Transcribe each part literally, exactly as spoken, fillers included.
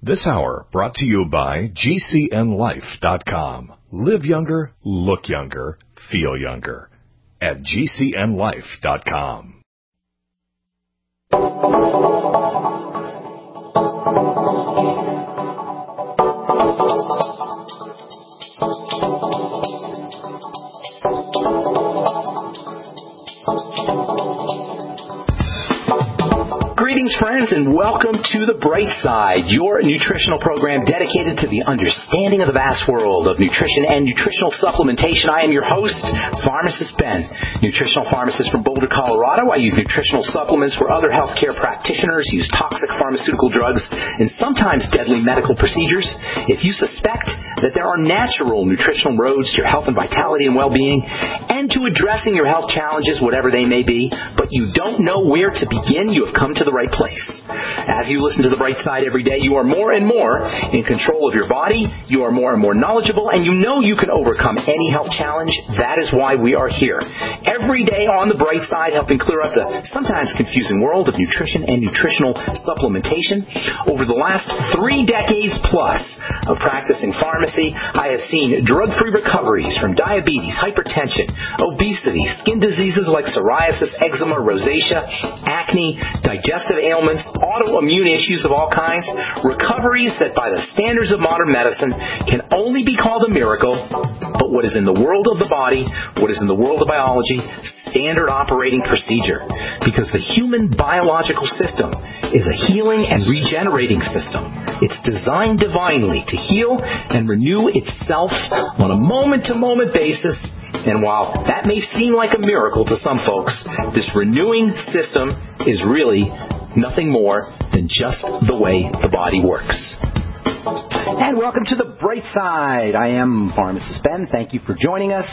This hour brought to you by G C N life dot com. Live younger, look younger, feel younger at G C N life dot com. Greetings, friends, and welcome to The Bright Side, your nutritional program dedicated to the understanding of the vast world of nutrition and nutritional supplementation. I am your host, Pharmacist Ben, nutritional pharmacist from Boulder, Colorado. I use nutritional supplements where other healthcare practitioners use toxic pharmaceutical drugs and sometimes deadly medical procedures. If you suspect that there are natural nutritional roads to your health and vitality and well-being and to addressing your health challenges, whatever they may be, but you don't know where to begin, you have come to the right place. As you listen to The Bright Side every day, you are more and more in control of your body, you are more and more knowledgeable, and you know you can overcome any health challenge. That is why we are here. Every day on The Bright Side, helping clear up the sometimes confusing world of nutrition and nutritional supplementation. Over the last three decades plus of practicing pharmacy, I have seen drug-free recoveries from diabetes, hypertension, obesity, skin diseases like psoriasis, eczema, rosacea, acne, digestive ailments, autoimmune issues of all kinds, recoveries that by the standards of modern medicine can only be called a miracle, but what is in the world of the body, what is in the world of biology, standard operating procedure. Because the human biological system is a healing and regenerating system. It's designed divinely to heal and renew itself on a moment-to-moment basis. And while that may seem like a miracle to some folks, this renewing system is really nothing more than just the way the body works. And welcome to The Bright Side. I am Pharmacist Ben. Thank you for joining us.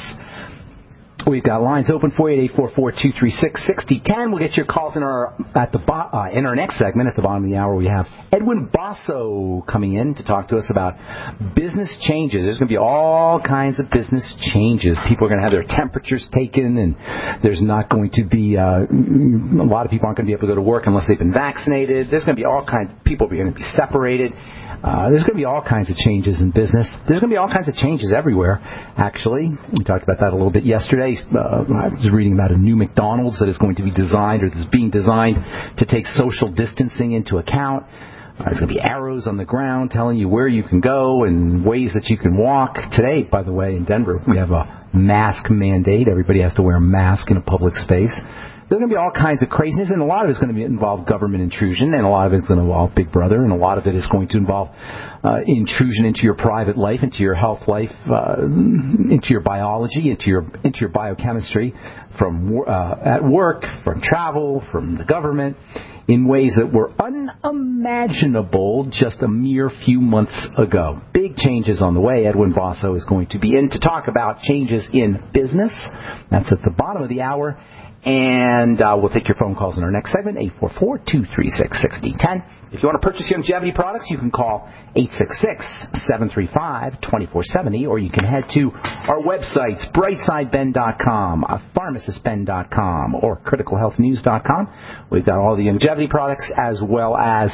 We've got lines open for you at eight four four, two three six, six zero one zero. We'll get your calls in our at the bo- uh, in our next segment at the bottom of the hour. We have Edwin Basso coming in to talk to us about business changes. There's going to be all kinds of business changes. People are going to have their temperatures taken, and there's not going to be uh, a lot of people aren't going to be able to go to work unless they've been vaccinated. There's going to be all kinds of people are going to be separated. Uh, there's going to be all kinds of changes in business. There's going to be all kinds of changes everywhere, actually. We talked about that a little bit yesterday. Uh, I was reading about a new McDonald's that is going to be designed or is being designed to take social distancing into account. Uh, there's going to be arrows on the ground telling you where you can go and ways that you can walk. Today, by the way, in Denver, we have a mask mandate. Everybody has to wear a mask in a public space. There's going to be all kinds of craziness, and a lot of it's going to be involve government intrusion, and a lot of it's going to involve Big Brother, and a lot of it is going to involve uh, intrusion into your private life, into your health life, uh, into your biology, into your into your biochemistry, from uh, at work, from travel, from the government, in ways that were unimaginable just a mere few months ago. Big changes on the way. Edwin Basso is going to be in to talk about changes in business. That's at the bottom of the hour. And uh, we'll take your phone calls in our next segment, eight four four, two three six, six zero one zero. If you want to purchase longevity products, you can call eight six six, seven three five, two four seven zero, or you can head to our websites, bright side ben dot com, pharmacist ben dot com, or critical health news dot com. We've got all the longevity products as well as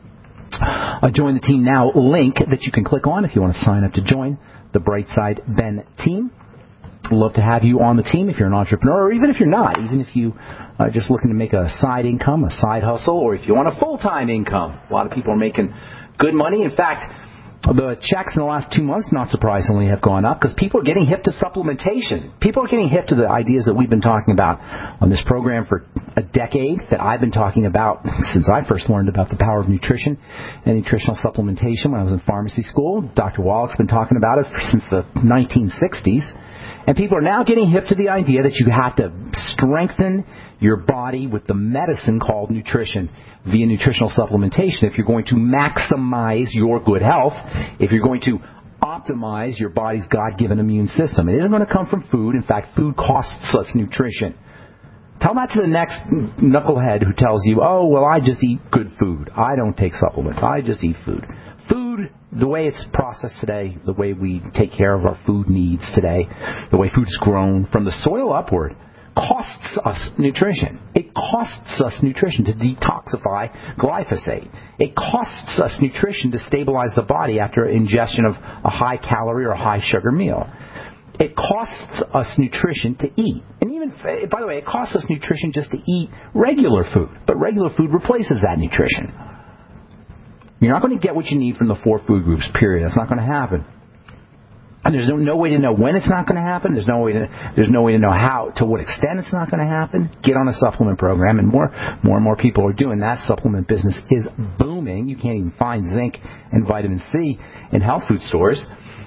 a Join the Team Now link that you can click on if you want to sign up to join the Bright Side Ben team. Love to have you on the team if you're an entrepreneur, or even if you're not, even if you are just looking to make a side income, a side hustle, or if you want a full-time income. A lot of people are making good money. In fact, the checks in the last two months, not surprisingly, have gone up because people are getting hip to supplementation. People are getting hip to the ideas that we've been talking about on this program for a decade, that I've been talking about since I first learned about the power of nutrition and nutritional supplementation when I was in pharmacy school. Doctor Wallach's been talking about it since the nineteen sixties. And people are now getting hip to the idea that you have to strengthen your body with the medicine called nutrition via nutritional supplementation if you're going to maximize your good health, if you're going to optimize your body's God-given immune system. It isn't going to come from food. In fact, food costs us nutrition. Tell that to the next knucklehead who tells you, oh, well, I just eat good food. I don't take supplements. I just eat food. Food, the way it's processed today, the way we take care of our food needs today, the way food is grown from the soil upward, costs us nutrition. It costs us nutrition to detoxify glyphosate. It costs us nutrition to stabilize the body after ingestion of a high-calorie or a high-sugar meal. It costs us nutrition to eat. And even, by the way, it costs us nutrition just to eat regular food. But regular food replaces that nutrition. You're not going to get what you need from the four food groups, period. That's not going to happen. And there's no, no way to know when it's not going to happen. There's no way to there's no way to know how, to what extent it's not going to happen. Get on a supplement program, and more more and more people are doing that. Supplement business is booming. You can't even find zinc and vitamin C in health food stores.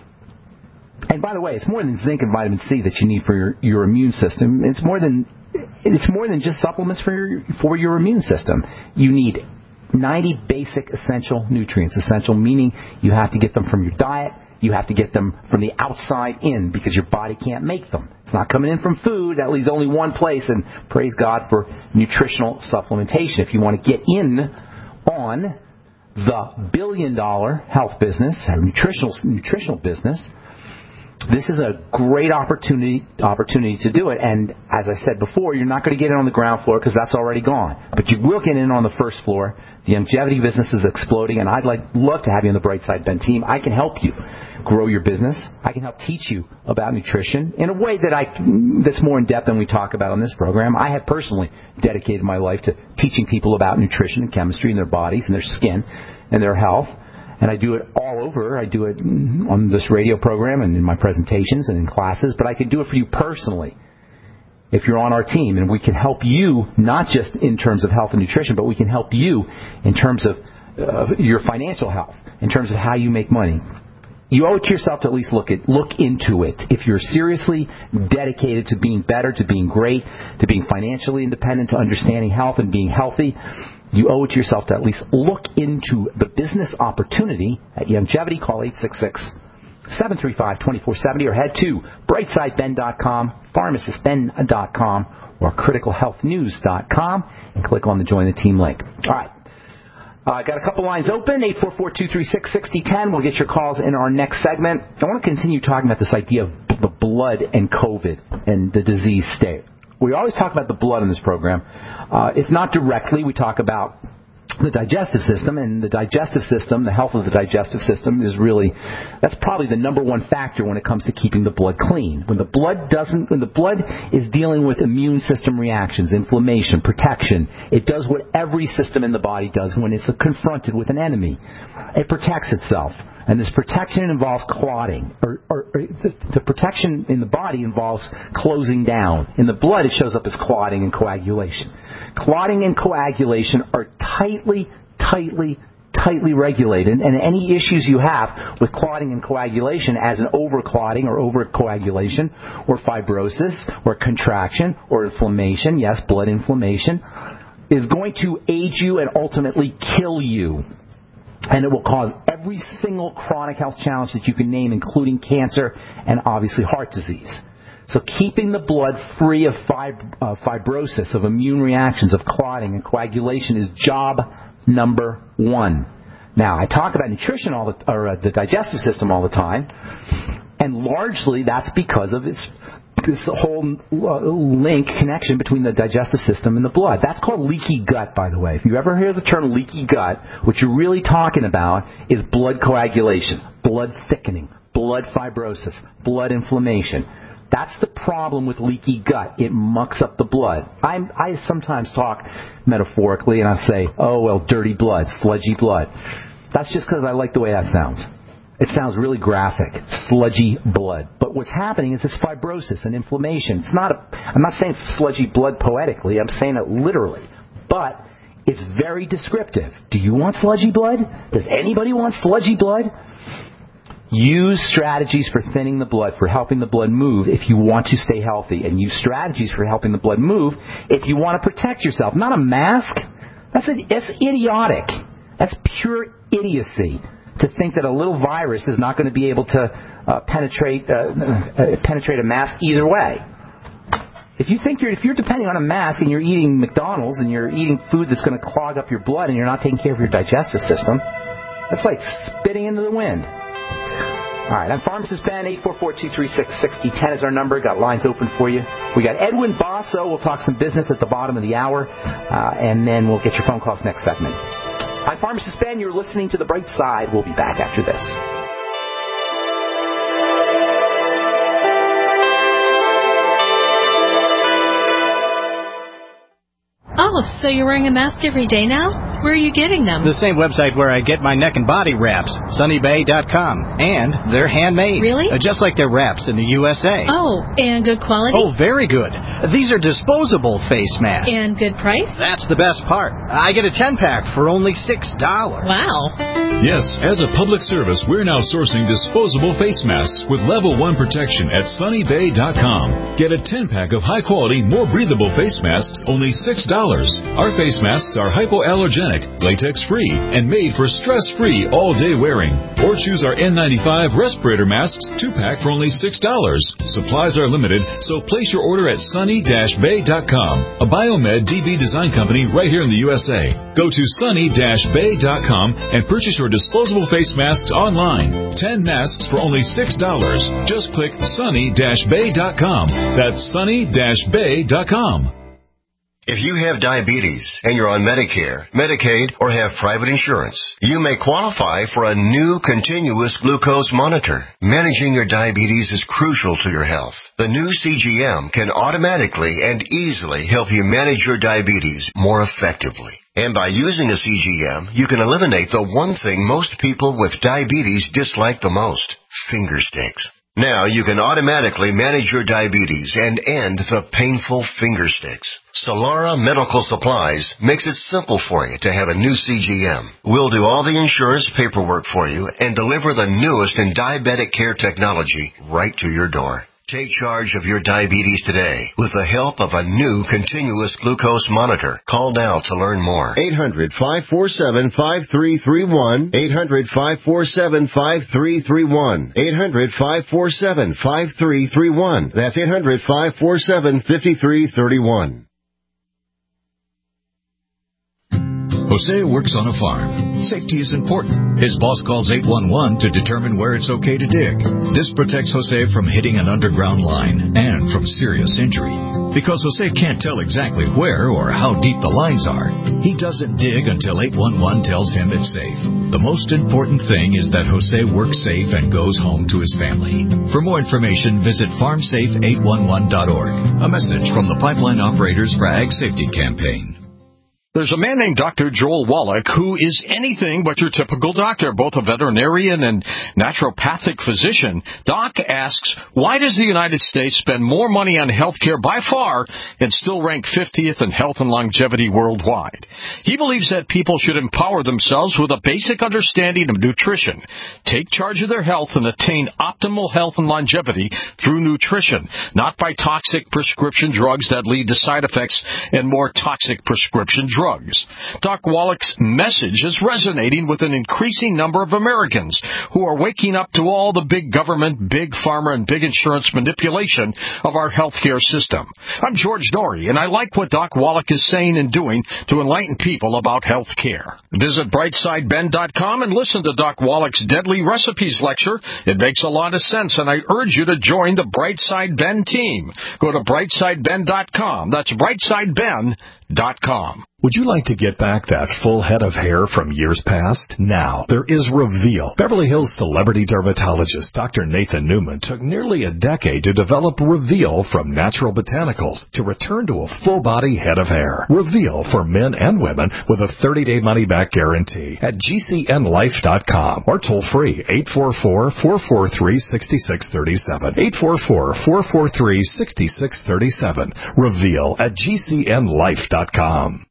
And by the way, it's more than zinc and vitamin C that you need for your, your immune system. It's more than it's more than just supplements for your for your immune system. You need ninety basic essential nutrients. Essential meaning you have to get them from your diet. You have to get them from the outside in because your body can't make them. It's not coming in from food. That leaves only one place, and praise God for nutritional supplementation. If you want to get in on the billion-dollar health business, or nutritional nutritional business, this is a great opportunity opportunity to do it. And as I said before, you're not going to get in on the ground floor because that's already gone. But you will get in on the first floor. The longevity business is exploding, and I'd like love to have you on the Bright Side Ben team. I can help you grow your business. I can help teach you about nutrition in a way that I that's more in depth than we talk about on this program. I have personally dedicated my life to teaching people about nutrition and chemistry in their bodies and their skin and their health. And I do it all over. I do it on this radio program and in my presentations and in classes. But I can do it for you personally if you're on our team. And we can help you not just in terms of health and nutrition, but we can help you in terms of uh, your financial health, in terms of how you make money. You owe it to yourself to at least look at look into it. If you're seriously dedicated to being better, to being great, to being financially independent, to understanding health and being healthy, you owe it to yourself to at least look into the business opportunity at Longevity. Call eight six six, seven three five, two four seven zero or head to bright side ben dot com, pharmacist ben dot com, or critical health news dot com and click on the Join the Team link. All right. I uh, got a couple lines open, eight four four, two three six, six zero one zero. We'll get your calls in our next segment. I want to continue talking about this idea of the blood and COVID and the disease state. We always talk about the blood in this program. Uh, if not directly, we talk about the digestive system, and the digestive system, the health of the digestive system is really, that's probably the number one factor when it comes to keeping the blood clean. When the blood doesn't, when the blood is dealing with immune system reactions, inflammation, protection, it does what every system in the body does when it's confronted with an enemy. It protects itself. And this protection involves clotting, or, or, or the, the protection in the body involves closing down. In the blood, it shows up as clotting and coagulation. Clotting and coagulation are tightly, tightly, tightly regulated, and any issues you have with clotting and coagulation as an overclotting or overcoagulation or fibrosis or contraction or inflammation, yes, blood inflammation, is going to age you and ultimately kill you. And it will cause every single chronic health challenge that you can name, including cancer and obviously heart disease. So keeping the blood free of fib- uh, fibrosis, of immune reactions, of clotting and coagulation is job number one. Now, I talk about nutrition all the, or uh, the digestive system all the time, and largely that's because of its this whole link, connection between the digestive system and the blood. That's called leaky gut, by the way. If you ever hear the term leaky gut, what you're really talking about is blood coagulation, blood thickening, blood fibrosis, blood inflammation. That's the problem with leaky gut. It mucks up the blood. I'm, I sometimes talk metaphorically, and I say, oh, well, dirty blood, sludgy blood. That's just because I like the way that sounds. It sounds really graphic, sludgy blood. But what's happening is it's fibrosis and inflammation. It's not a, I'm not saying sludgy blood poetically. I'm saying it literally. But it's very descriptive. Do you want sludgy blood? Does anybody want sludgy blood? Use strategies for thinning the blood, for helping the blood move if you want to stay healthy. And use strategies for helping the blood move if you want to protect yourself. Not a mask. That's, a, that's idiotic. That's pure idiocy. To think that a little virus is not going to be able to uh, penetrate uh, uh, penetrate a mask either way. If you think you're if you're depending on a mask and you're eating McDonald's and you're eating food that's going to clog up your blood and you're not taking care of your digestive system, that's like spitting into the wind. All right, I'm Pharmacist Ben. eight four four, two three six, six zero one zero is our number. Got lines open for you. We got Edwin Basso. We'll talk some business at the bottom of the hour, uh, and then we'll get your phone calls next segment. I'm Pharmacist Ben. You're listening to The Bright Side. We'll be back after this. Oh, so you're wearing a mask every day now? Where are you getting them? The same website where I get my neck and body wraps, sunny bay dot com. And they're handmade. Really? Uh, just like their wraps in the U S A. Oh, and good quality? Oh, very good. These are disposable face masks. And good price? That's the best part. I get a ten-pack for only six dollars. Wow. Yes, as a public service, we're now sourcing disposable face masks with level one protection at sunny bay dot com. Get a ten-pack of high-quality, more breathable face masks, only six dollars. Our face masks are hypoallergenic, latex-free, and made for stress-free all-day wearing. Or choose our N ninety-five respirator masks two-pack for only six dollars. Supplies are limited, so place your order at sunny dash bay dot com, a Biomed D B design company right here in the U S A. Go to sunny dash bay dot com and purchase your disposable face masks online. ten masks for only six dollars. Just click sunny dash bay dot com. That's sunny dash bay dot com. If you have diabetes and you're on Medicare, Medicaid, or have private insurance, you may qualify for a new continuous glucose monitor. Managing your diabetes is crucial to your health. The new C G M can automatically and easily help you manage your diabetes more effectively. And by using a C G M, you can eliminate the one thing most people with diabetes dislike the most, finger sticks. Now you can automatically manage your diabetes and end the painful finger sticks. Solara Medical Supplies makes it simple for you to have a new C G M. We'll do all the insurance paperwork for you and deliver the newest in diabetic care technology right to your door. Take charge of your diabetes today with the help of a new continuous glucose monitor. Call now to learn more. eight hundred, five four seven, five three three one. eight hundred, five four seven, five three three one. eight hundred, five four seven, five three three one. That's eight hundred, five four seven, five three three one. Jose works on a farm. Safety is important. His boss calls eight one one to determine where it's okay to dig. This protects Jose from hitting an underground line and from serious injury. Because Jose can't tell exactly where or how deep the lines are, he doesn't dig until eight one one tells him it's safe. The most important thing is that Jose works safe and goes home to his family. For more information, visit farm safe eight one one dot org. A message from the Pipeline Operators for Ag Safety Campaign. There's a man named Doctor Joel Wallach who is anything but your typical doctor, both a veterinarian and naturopathic physician. Doc asks, why does the United States spend more money on health care by far and still rank fiftieth in health and longevity worldwide? He believes that people should empower themselves with a basic understanding of nutrition, take charge of their health, and attain optimal health and longevity through nutrition, not by toxic prescription drugs that lead to side effects and more toxic prescription drugs. Drugs. Doc Wallach's message is resonating with an increasing number of Americans who are waking up to all the big government, big pharma, and big insurance manipulation of our healthcare system. I'm George Norrie, and I like what Doc Wallach is saying and doing to enlighten people about health care. Visit brightside ben dot com and listen to Doc Wallach's Deadly Recipes lecture. It makes a lot of sense, and I urge you to join the Brightside Ben team. Go to brightside ben dot com. That's brightside ben dot com. Would you like to get back that full head of hair from years past? Now, there is Reveal. Beverly Hills celebrity dermatologist Doctor Nathan Newman took nearly a decade to develop Reveal from natural botanicals to return to a full-body head of hair. Reveal for men and women with a thirty-day money-back guarantee at G C N life dot com or toll-free eight four four, four four three, six six three seven. eight four four, four four three, six six three seven. Reveal at G C N life dot com.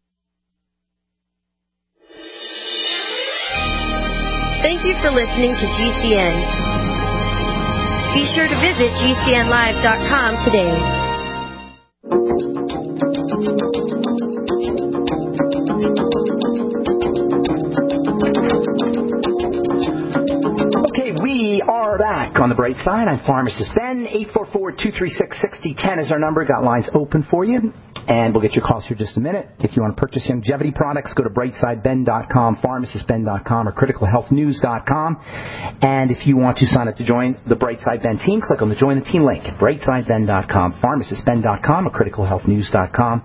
Thank you for listening to G C N. Be sure to visit G C N live dot com today. Okay, we We are back on the bright side. I'm Pharmacist Ben. eight four four, two three six, six zero one zero is our number. Got lines open for you. And we'll get your calls here in just a minute. If you want to purchase longevity products, go to brightside ben dot com, pharmacist ben dot com, or critical health news dot com. And if you want to sign up to join the Brightside Ben team, click on the Join the Team link at brightside ben dot com, pharmacist ben dot com, or critical health news dot com.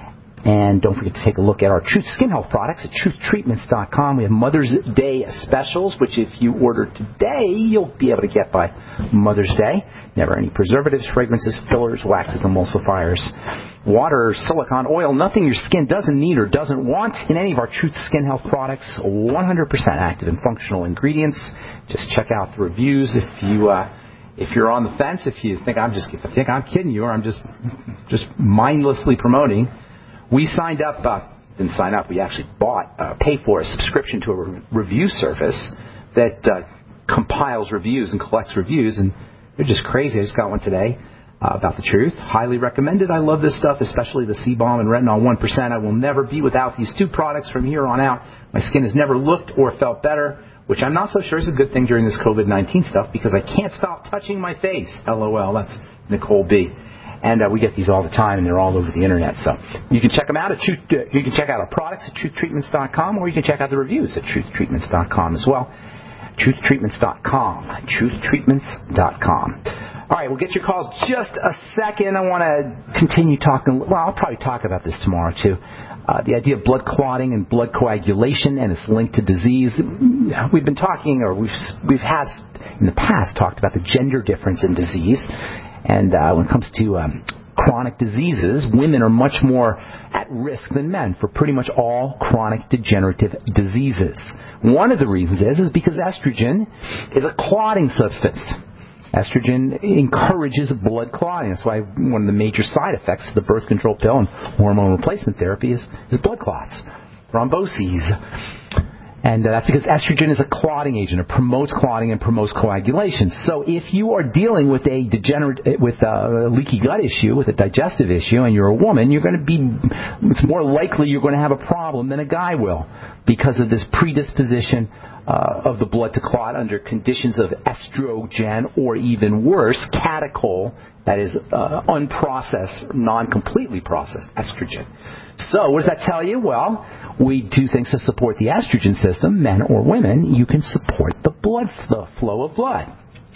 And don't forget to take a look at our Truth Skin Health products at truth treatments dot com. We have Mother's Day specials, which if you order today, you'll be able to get by Mother's Day. Never any preservatives, fragrances, fillers, waxes, emulsifiers, water, silicone, oil, nothing your skin doesn't need or doesn't want in any of our Truth Skin Health products. one hundred percent active and functional ingredients. Just check out the reviews if you... Uh, If you're on the fence, if you think I'm just if you think I'm kidding you or I'm just just mindlessly promoting, we signed up, uh, didn't sign up, we actually bought, uh, paid for a subscription to a re- review service that uh, compiles reviews and collects reviews, and they're just crazy. I just got one today uh, about the truth. Highly recommended. I love this stuff, especially the C-Balm and Retinol one percent. I will never be without these two products from here on out. My skin has never looked or felt better, which I'm not so sure is a good thing during this covid nineteen stuff because I can't stop touching my face. LOL. That's Nicole B. And uh, we get these all the time, and they're all over the internet. So you can check them out at truth. Uh, you can check out our products at truth treatments dot com, or you can check out the reviews at truth treatments dot com as well. truth treatments dot com. truth treatments dot com. All right, we'll get your calls just a second. I want to continue talking. Well, I'll probably talk about this tomorrow too. Uh, the idea of blood clotting and blood coagulation and its link to disease. We've been talking, or we've we've had in the past talked about the gender difference in disease. And uh, when it comes to um, chronic diseases, women are much more at risk than men for pretty much all chronic degenerative diseases. One of the reasons is, is because estrogen is a clotting substance. Estrogen encourages blood clotting. That's why one of the major side effects of the birth control pill and hormone replacement therapy is, is blood clots, thromboses. And uh, that's because estrogen is a clotting agent. It promotes clotting and promotes coagulation. So if you are dealing with a degenerate, with a leaky gut issue, with a digestive issue, and you're a woman, you're going to be, it's more likely you're going to have a problem than a guy will because of this predisposition uh, of the blood to clot under conditions of estrogen, or even worse, catechol, that is uh, unprocessed, non-completely processed estrogen. So what does that tell you? Well, we do things to support the estrogen system, men or women. You can support the blood, the flow of blood.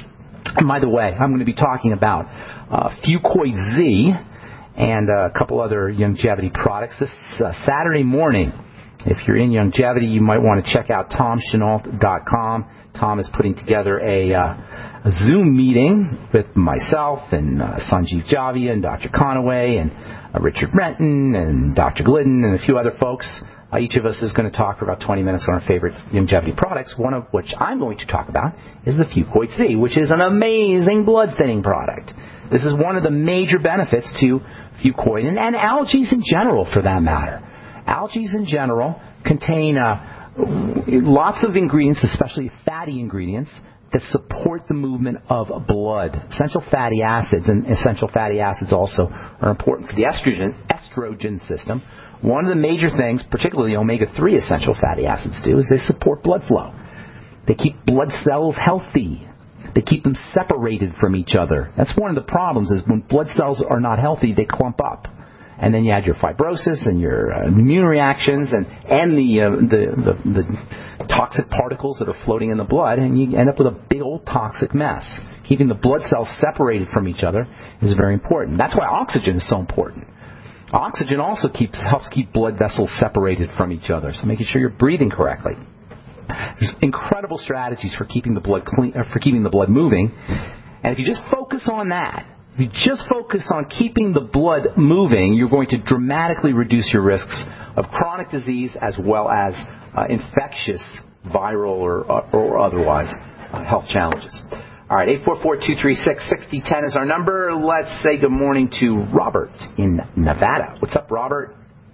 And by the way, I'm going to be talking about uh, Fucoid Z and uh, a couple other longevity products this uh, Saturday morning. If you're in longevity, you might want to check out tom chenault dot com. Tom is putting together a, uh, a Zoom meeting with myself and uh, Sanjeev Javia and Doctor Conaway and uh, Richard Renton and Doctor Glidden and a few other folks. Uh, each of us is going to talk for about twenty minutes on our favorite longevity products, one of which I'm going to talk about is the Fucoid Z, which is an amazing blood thinning product. This is one of the major benefits to Fucoid and, and algae in general, for that matter. Algae in general contain uh, lots of ingredients, especially fatty ingredients, that support the movement of blood. Essential fatty acids, and essential fatty acids also are important for the estrogen, estrogen system. One of the major things, particularly omega three essential fatty acids do, is they support blood flow. They keep blood cells healthy. They keep them separated from each other. That's one of the problems, is when blood cells are not healthy, they clump up. And then you add your fibrosis and your uh, immune reactions and, and the, uh, the, the, the toxic particles that are floating in the blood, and you end up with a big old toxic mess. Keeping the blood cells separated from each other is very important. That's why oxygen is so important. Oxygen also keeps helps keep blood vessels separated from each other, so making sure you're breathing correctly. There's incredible strategies for keeping the blood clean, uh, for keeping the blood moving, and if you just focus on that, if you just focus on keeping the blood moving, you're going to dramatically reduce your risks of chronic disease as well as uh, infectious, viral, or, or otherwise uh, health challenges. All right, eight four four, two three six, six zero one zero is our number. Let's say good morning to Robert in Nevada. What's up, Robert?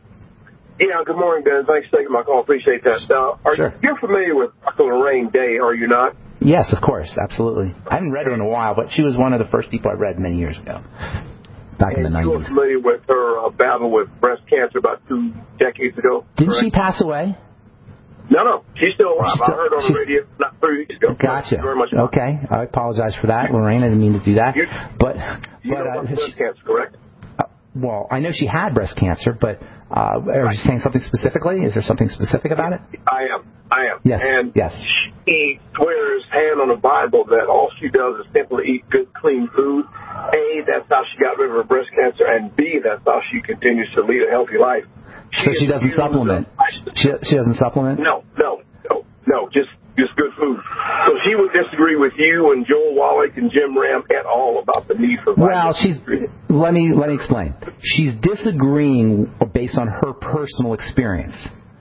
Yeah, good morning, Ben. Thanks for taking my call. Appreciate that. Uh, are sure. You're familiar with Doctor Lorraine Day, are you not? Yes, of course, absolutely. I haven't read her in a while, but she was one of the first people I read many years ago, back and in the you nineties. were familiar with her uh, battle with breast cancer about two decades ago? Didn't correct? she pass away? No, no, she's still alive. She's still, I heard on the radio not three weeks ago. Gotcha. Thank you very much. Okay. I apologize for that, Lorraine. I didn't mean to do that. You, but you but know uh, breast cancer, correct? Uh, well, I know she had breast cancer, but uh, are you saying something specifically? Is there something specific about it? I am. I am. Yes. And yes. she swears hand on the Bible that all she does is simply eat good, clean food. A, that's how she got rid of her breast cancer, and B, that's how she continues to lead a healthy life. She so she doesn't supplement. She she doesn't supplement. No, no, no, no. Just just good food. So she would disagree with you and Joel Wallach and Jim Ram at all about the need for. Well, she's. Let me let me explain. She's disagreeing based on her personal experience.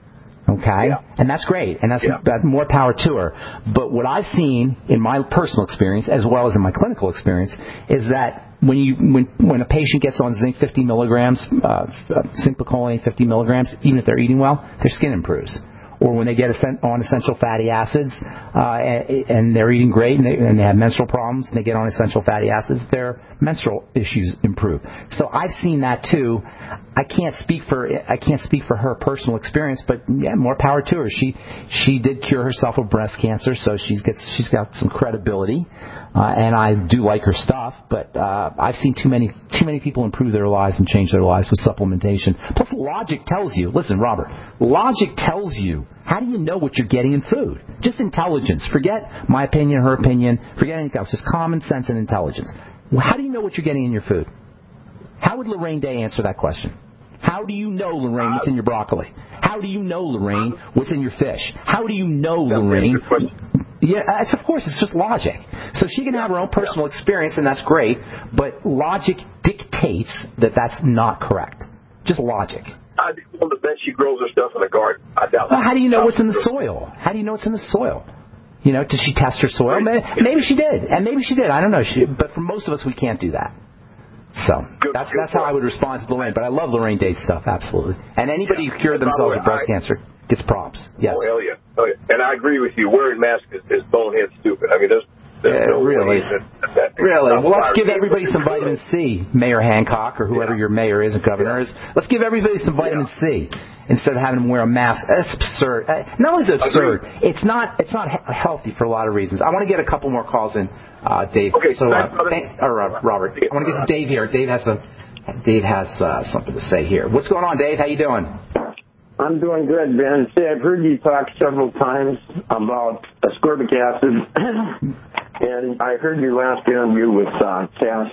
Okay, yeah. and that's great, and that's, yeah. that's more power to her. But what I've seen in my personal experience, as well as in my clinical experience, is that when you when when a patient gets on zinc fifty milligrams, uh, zinc picoline fifty milligrams, even if they're eating well, their skin improves. Or when they get on essential fatty acids uh, and they're eating great and they, and they have menstrual problems and they get on essential fatty acids, their menstrual issues improve. So I've seen that too. I can't speak for I can't speak for her personal experience, but yeah, more power to her. She she did cure herself of breast cancer, so she's gets she's got some credibility. Uh, and I do like her stuff, but uh, I've seen too many too many people improve their lives and change their lives with supplementation. Plus, logic tells you. Listen, Robert. Logic tells you. How do you know what you're getting in food? Just intelligence. Forget my opinion, her opinion. Forget anything else. Just common sense and intelligence. Well, how do you know what you're getting in your food? How would Lorraine Day answer that question? How do you know, Lorraine, what's in your broccoli? How do you know, Lorraine, what's in your fish? How do you know, Lorraine? Yeah, it's, of course, it's just logic. So she can have her own personal experience, and that's great, but logic dictates that that's not correct. Just logic. I well, bet she grows her stuff in the garden. I doubt well, how do you know what's in the soil? How do you know what's in the soil? You know, did she test her soil? Maybe she did, and maybe she did. I don't know. She, but for most of us, we can't do that. So that's that's how I would respond to Lorraine. But I love Lorraine Day's stuff, absolutely. And anybody who cured themselves of breast cancer gets props. Yes. Oh, hell yeah. Oh, yeah. And I agree with you. Wearing masks is, is bonehead stupid. I mean, there's, there's yeah, no really. way that, that really? Well, let's give everybody some vitamin C, Mayor Hancock, or whoever yeah. your mayor is and governor is. Let's give everybody some vitamin yeah. C instead of having them wear a mask. That's absurd. Not only is it absurd, it's not it's not healthy for a lot of reasons. I want to get a couple more calls in, uh, Dave. Okay, so, uh, thank, or uh, Robert, I want to get to Dave here. Dave has a Dave has uh, something to say here. What's going on, Dave? How you doing? I'm doing good, Ben. See, I've heard you talk several times about ascorbic acid, and I heard your last interview with uh, Cass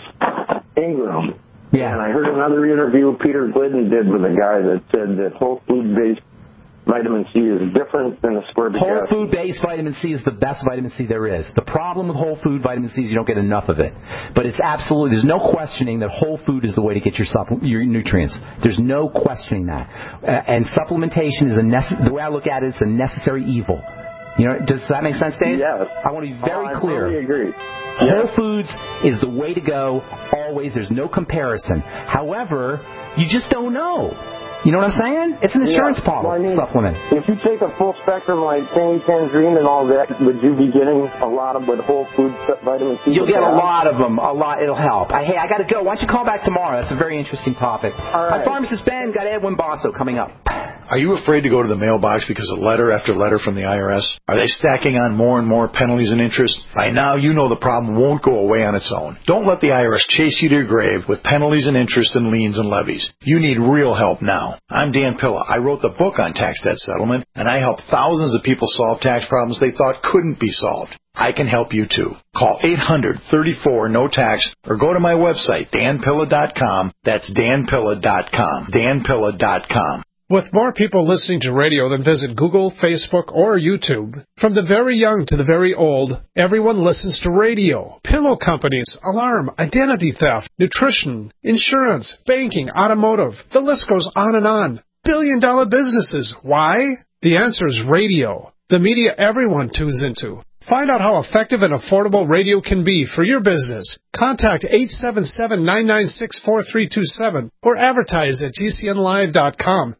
Ingram. Yeah. And I heard another interview Peter Glidden did with a guy that said that whole food-based vitamin C is different than ascorbic whole acid. Whole food-based vitamin C is the best vitamin C there is. The problem with whole food vitamin C is you don't get enough of it. But it's absolutely, there's no questioning that whole food is the way to get your supple- your nutrients. There's no questioning that. Uh, and supplementation is a nece- the way I look at it, it's a necessary evil. You know, does that make sense, Dave? Yes. I want to be very oh, clear. I totally agree. Whole yes. Foods is the way to go, always. There's no comparison. However, you just don't know. You know what I'm saying? It's an insurance yeah. well, I mean, supplement. If you take a full spectrum like cane, tangerine, and all that, would you be getting a lot of what whole food vitamin C? You'll get a lot of them. A lot. It'll help. I, hey, I got to go. Why don't you call back tomorrow? That's a very interesting topic. All right. Hi, Pharmacist Ben. Got Edwin Basso coming up. Are you afraid to go to the mailbox because of letter after letter from the I R S? Are they stacking on more and more penalties and interest? By now, you know the problem won't go away on its own. Don't let the I R S chase you to your grave with penalties and interest and liens and levies. You need real help now. I'm Dan Pilla. I wrote the book on tax debt settlement, and I helped thousands of people solve tax problems they thought couldn't be solved. I can help you too. Call eight hundred, thirty-four, no tax or go to my website, dan pilla dot com. That's dan pilla dot com. dan pilla dot com. With more people listening to radio than visit Google, Facebook, or YouTube, from the very young to the very old, everyone listens to radio. Pillow companies, alarm, identity theft, nutrition, insurance, banking, automotive. The list goes on and on. Billion dollar businesses. Why? The answer is radio. The media everyone tunes into. Find out how effective and affordable radio can be for your business. Contact eight seven seven, nine nine six, four three two seven or advertise at g c n live dot com.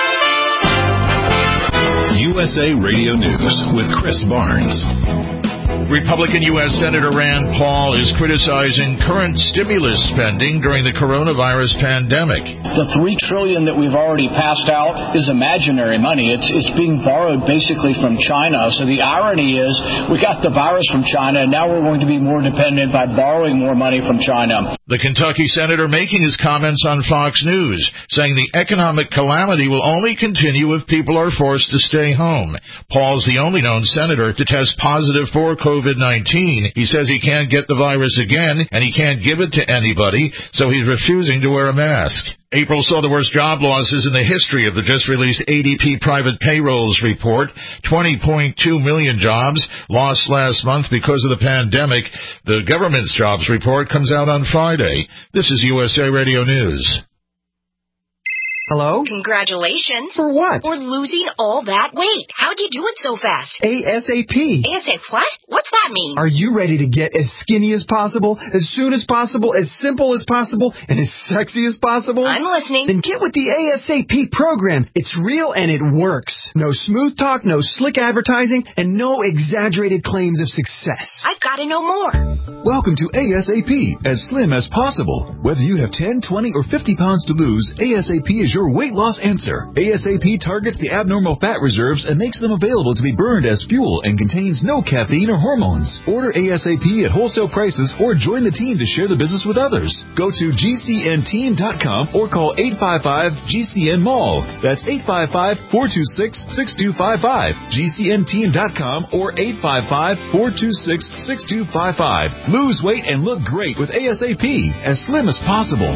U S A Radio News with Chris Barnes. Republican U S Senator Rand Paul is criticizing current stimulus spending during the coronavirus pandemic. The three trillion dollars that we've already passed out is imaginary money. It's it's being borrowed basically from China. So the irony is we got the virus from China, and now we're going to be more dependent by borrowing more money from China. The Kentucky senator making his comments on Fox News, saying the economic calamity will only continue if people are forced to stay home. Paul's the only known senator to test positive for COVID nineteen. He says he can't get the virus again, and he can't give it to anybody, so he's refusing to wear a mask. April saw the worst job losses in the history of the just-released A D P private payrolls report. twenty point two million jobs lost last month because of the pandemic. The government's jobs report comes out on Friday. This is U S A Radio News. Hello? Congratulations. For what? For losing all that weight. How'd you do it so fast? ASAP. ASAP what? What's that mean? Are you ready to get as skinny as possible, as soon as possible, as simple as possible, and as sexy as possible? I'm listening. Then get with the ASAP program. It's real and it works. No smooth talk, no slick advertising, and no exaggerated claims of success. I've got to know more. Welcome to ASAP, as slim as possible. Whether you have ten, twenty, or fifty pounds to lose, ASAP is your weight loss answer. ASAP targets the abnormal fat reserves and makes them available to be burned as fuel and contains no caffeine or hormones. Order ASAP at wholesale prices or join the team to share the business with others. Go to G C N team dot com or call eight five five G C N mall. That's eight five five, four two six, six two five five. G C N team dot com or eight five five, four two six, six two five five. Lose weight and look great with ASAP, as slim as possible.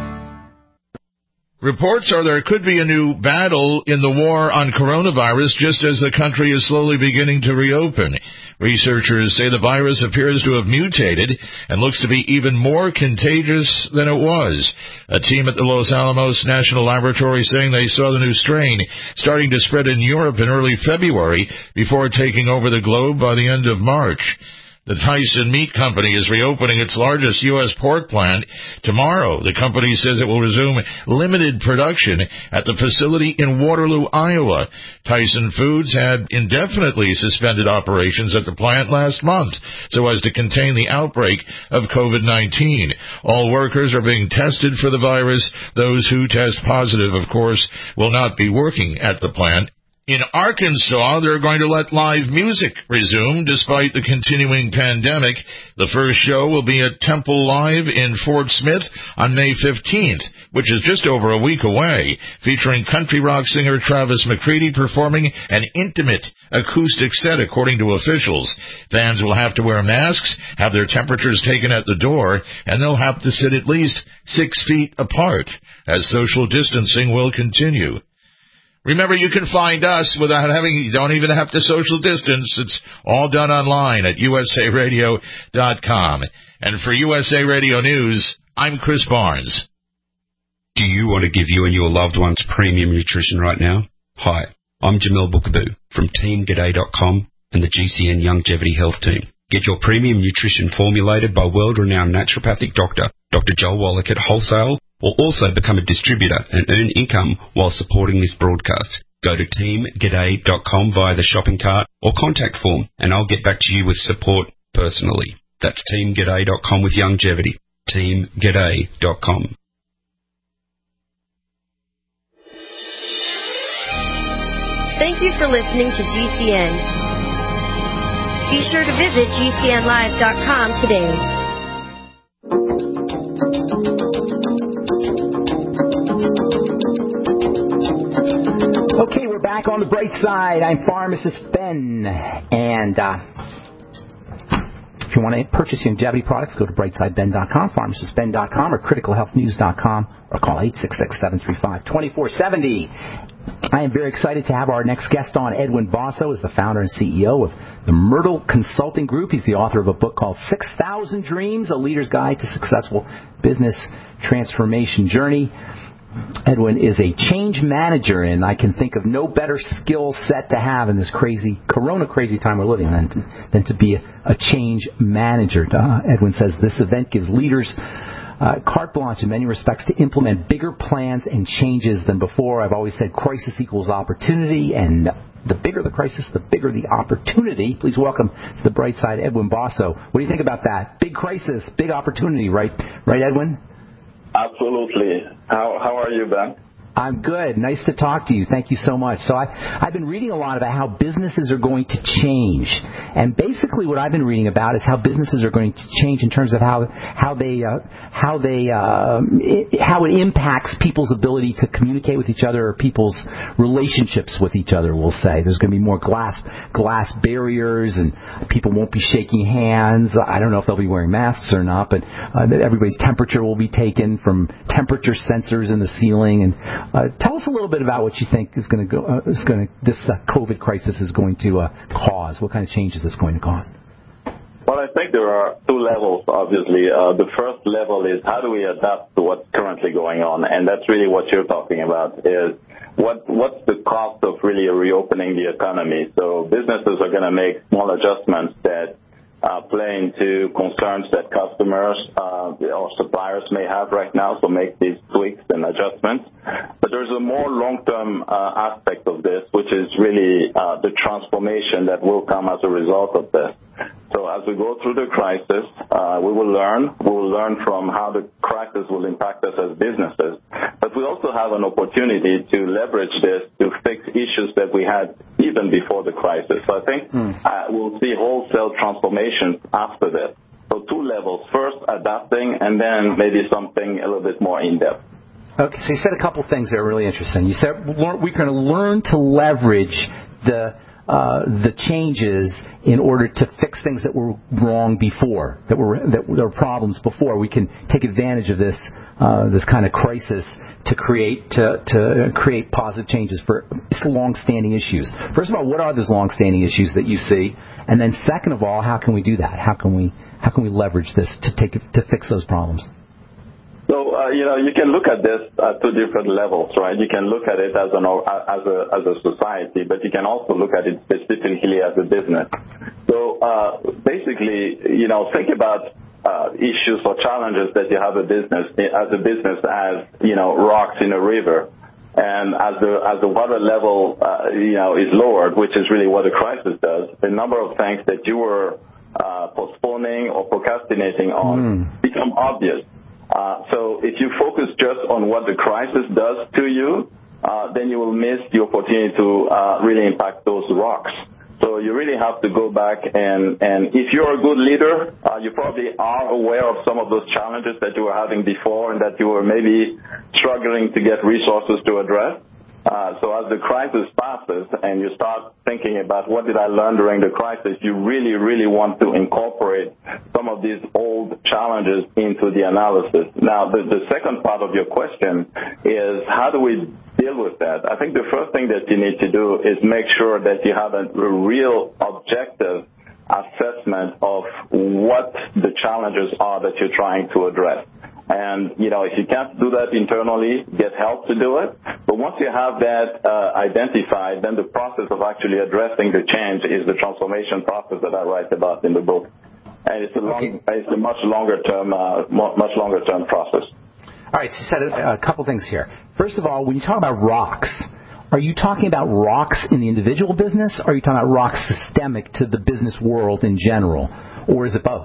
Reports are there could be a new battle in the war on coronavirus just as the country is slowly beginning to reopen. Researchers say the virus appears to have mutated and looks to be even more contagious than it was. A team at the Los Alamos National Laboratory saying they saw the new strain starting to spread in Europe in early February before taking over the globe by the end of March. The Tyson Meat Company is reopening its largest U S pork plant tomorrow. The company says it will resume limited production at the facility in Waterloo, Iowa. Tyson Foods had indefinitely suspended operations at the plant last month so as to contain the outbreak of COVID nineteen. All workers are being tested for the virus. Those who test positive, of course, will not be working at the plant. In Arkansas, they're going to let live music resume despite the continuing pandemic. The first show will be at Temple Live in Fort Smith on May fifteenth, which is just over a week away, featuring country rock singer Travis McCready performing an intimate acoustic set, according to officials. Fans will have to wear masks, have their temperatures taken at the door, and they'll have to sit at least six feet apart, as social distancing will continue. Remember, you can find us without having, you don't even have to social distance. It's all done online at U S A radio dot com. And for U S A Radio News, I'm Chris Barnes. Do you want to give you and your loved ones premium nutrition right now? Hi, I'm Jamel Bookaboo from team g'day dot com and the G C N Longevity Health Team. Get your premium nutrition formulated by world-renowned naturopathic doctor, Doctor Joel Wallach at wholesale, or also become a distributor and earn income while supporting this broadcast. Go to team g'day dot com via the shopping cart or contact form, and I'll get back to you with support personally. That's team g'day dot com with longevity. team g'day dot com. Thank you for listening to G C N. Be sure to visit G C N live dot com today. Okay, we're back on the bright side. I'm Pharmacist Ben, and uh, if you want to purchase longevity products, go to bright side ben dot com, pharmacist ben dot com, or critical health news dot com, or call eight six six, seven three five, two four seven zero. I am very excited to have our next guest on. Edwin Basso is the founder and C E O of the Myrtle Consulting Group. He's the author of a book called six thousand Dreams, A Leader's Guide to Successful Business Transformation Journey. Edwin is a change manager, and I can think of no better skill set to have in this crazy, corona crazy time we're living in than, than to be a, a change manager. Uh, Edwin says this event gives leaders uh, carte blanche in many respects to implement bigger plans and changes than before. I've always said crisis equals opportunity, and the bigger the crisis, the bigger the opportunity. Please welcome to the bright side, Edwin Basso. What do you think about that? Big crisis, big opportunity, right? Right, Edwin? Absolutely. How how are you, Ben? I'm good. Nice to talk to you. Thank you so much. So I, I've been reading a lot about how businesses are going to change. And basically what I've been reading about is how businesses are going to change in terms of how how they uh, how they uh, it, how it impacts people's ability to communicate with each other or people's relationships with each other, we'll say. There's going to be more glass glass barriers and people won't be shaking hands. I don't know if they'll be wearing masks or not, but uh, everybody's temperature will be taken from temperature sensors in the ceiling. And Uh, tell us a little bit about what you think is going to go. Uh, is going to this uh, COVID crisis is going to uh, cause. What kind of changes it's going to cause? Well, I think there are two levels. Obviously, uh, the first level is how do we adapt to what's currently going on, and that's really what you're talking about. Is what what's the cost of really reopening the economy? So businesses are going to make small adjustments that Uh, play into concerns that customers uh, or suppliers may have right now, so make these tweaks and adjustments. But there's a more long-term uh, aspect of this, which is really uh, the transformation that will come as a result of this. So as we go through the crisis, uh, we will learn. We will learn from how the crisis will impact us as businesses. But we also have an opportunity to leverage this to fix issues that we had even before the crisis. So I think mm. uh, we'll see wholesale transformations after this. So two levels. First, adapting, and then maybe something a little bit more in-depth. Okay, so you said a couple things that are really interesting. You said we're going to learn to leverage the uh, the changes in order to fix things that were wrong before, that were that were problems before. We can take advantage of this uh, this kind of crisis to create to to create positive changes for long-standing issues. First of all, what are those long-standing issues that you see? And then, second of all, how can we do that? How can we how can we leverage this to take to fix those problems? So, uh, you know, you can look at this at two different levels, right? You can look at it as an as a as a society, but you can also look at it specifically as a business. So, uh, basically, you know, think about uh, issues or challenges that you have a business as a business as you know rocks in a river, and as the as the water level uh, you know is lowered, which is really what a crisis does. The number of things that you were uh, postponing or procrastinating on mm. become obvious. Uh, so if you focus just on what the crisis does to you, uh, then you will miss the opportunity to uh, really impact those rocks. So you really have to go back and, and if you're a good leader, uh, you probably are aware of some of those challenges that you were having before and that you were maybe struggling to get resources to address. Uh, so as the crisis passes and you start thinking about what did I learn during the crisis, you really, really want to incorporate some of these old challenges into the analysis. Now, the, the second part of your question is how do we deal with that? I think the first thing that you need to do is make sure that you have a real objective assessment of what the challenges are that you're trying to address. And, you know, if you can't do that internally, get help to do it. But once you have that uh, identified, then the process of actually addressing the change is the transformation process that I write about in the book. And it's a long, okay. it's a much longer term, uh, much longer term process. All right, so you said a, a couple things here. First of all, when you talk about rocks, are you talking about rocks in the individual business, or are you talking about rocks systemic to the business world in general, or is it both?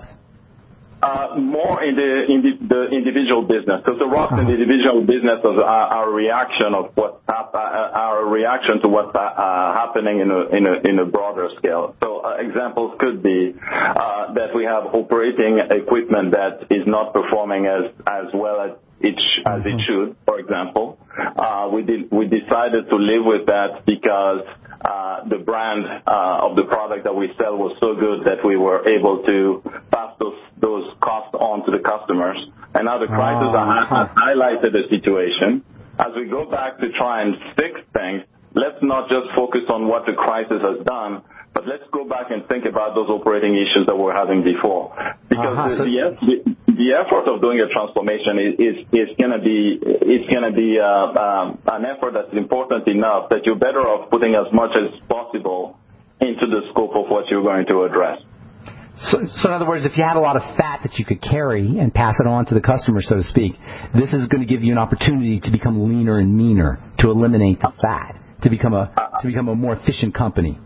Uh, more in the in the, the individual business, because the rocks in the individual business are our reaction of what uh, our reaction to what's uh, happening in a in a in a broader scale. So uh, examples could be uh, that we have operating equipment that is not performing as as well as it as it should. For example, uh, we did we decided to live with that because uh, the brand uh, of the product that we sell was so good that we were able to pass those those costs on to the customers. And now the crisis oh, has highlighted the situation. As we go back to try and fix things, let's not just focus on what the crisis has done, but let's go back and think about those operating issues that we're having before. Because uh-huh. the, the, the effort of doing a transformation is, is, is going to be, it's going to be uh, um, an effort that's important enough that you're better off putting as much as possible into the scope of what you're going to address. So, so in other words, if you had a lot of fat that you could carry and pass it on to the customer, so to speak, this is going to give you an opportunity to become leaner and meaner, to eliminate the fat, to become a to become a more efficient company.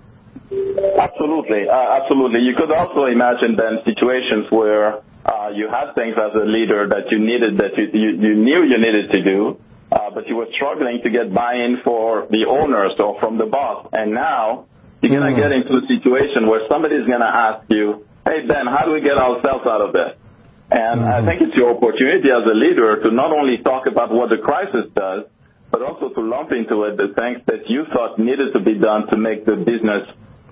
Absolutely, uh, absolutely. You could also imagine then situations where uh, you had things as a leader that you needed, that you, you, you knew you needed to do, uh, but you were struggling to get buy-in for the owners or from the boss. And now you're going to mm. get into a situation where somebody's going to ask you, hey, Ben, how do we get ourselves out of this? And mm-hmm. I think it's your opportunity as a leader to not only talk about what the crisis does, but also to lump into it the things that you thought needed to be done to make the business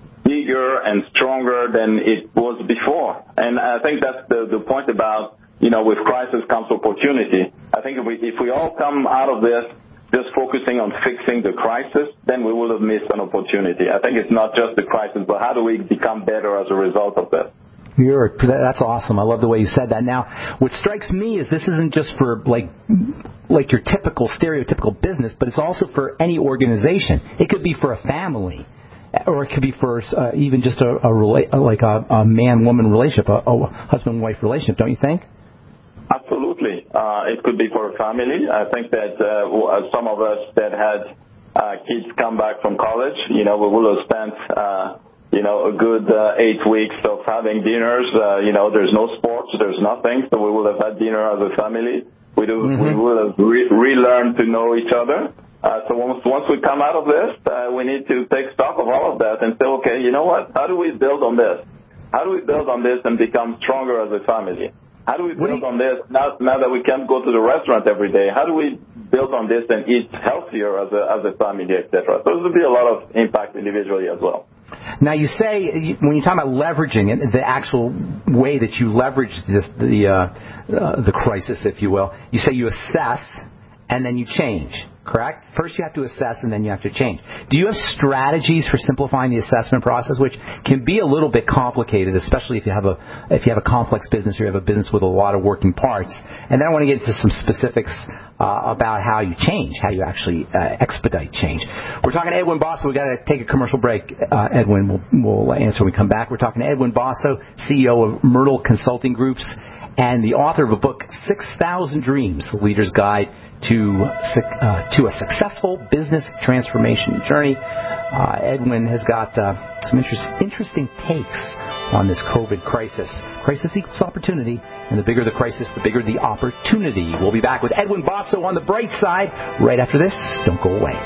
bigger and stronger than it was before. And I think that's the, the point about, you know, with crisis comes opportunity. I think if we, if we all come out of this just focusing on fixing the crisis, then we will have missed an opportunity. I think it's not just the crisis, but how do we become better as a result of this? You're, that's awesome. I love the way you said that. Now, what strikes me is this isn't just for like like your typical stereotypical business, but it's also for any organization. It could be for a family, or it could be for uh, even just a, a rela- like a, a man-woman relationship, a, a husband-wife relationship. Don't you think? Absolutely. Uh, it could be for a family. I think that uh, some of us that had uh, kids come back from college, you know, we will have spent. Uh, You know, a good uh, eight weeks of having dinners. Uh, you know, there's no sports, there's nothing, so we will have had dinner as a family. We do, mm-hmm. we will have re- relearned to know each other. Uh, so once once we come out of this, uh, we need to take stock of all of that and say, okay, you know what? How do we build on this? How do we build on this and become stronger as a family? How do we build on this now, now that we can't go to the restaurant every day? How do we build on this and eat healthier as a as a family, et cetera? So there will be a lot of impact individually as well. Now, you say, when you talk about leveraging it, the actual way that you leverage this, the uh, uh, the crisis, if you will, you say you assess and then you change, correct? First you have to assess and then you have to change. Do you have strategies for simplifying the assessment process, which can be a little bit complicated, especially if you have a if you have a complex business or you have a business with a lot of working parts? And then I want to get into some specifics uh, about how you change, how you actually uh, expedite change. We're talking to Edwin Basso. We've got to take a commercial break. Uh, Edwin will we'll answer when we come back. We're talking to Edwin Basso, C E O of Myrtle Consulting Groups, and the author of a book, six thousand Dreams, The Leader's Guide to uh, to a Successful Business Transformation Journey. Uh, Edwin has got uh, some interest, interesting takes on this COVID crisis. Crisis equals opportunity, and the bigger the crisis, the bigger the opportunity. We'll be back with Edwin Basso on the bright side right after this. Don't go away.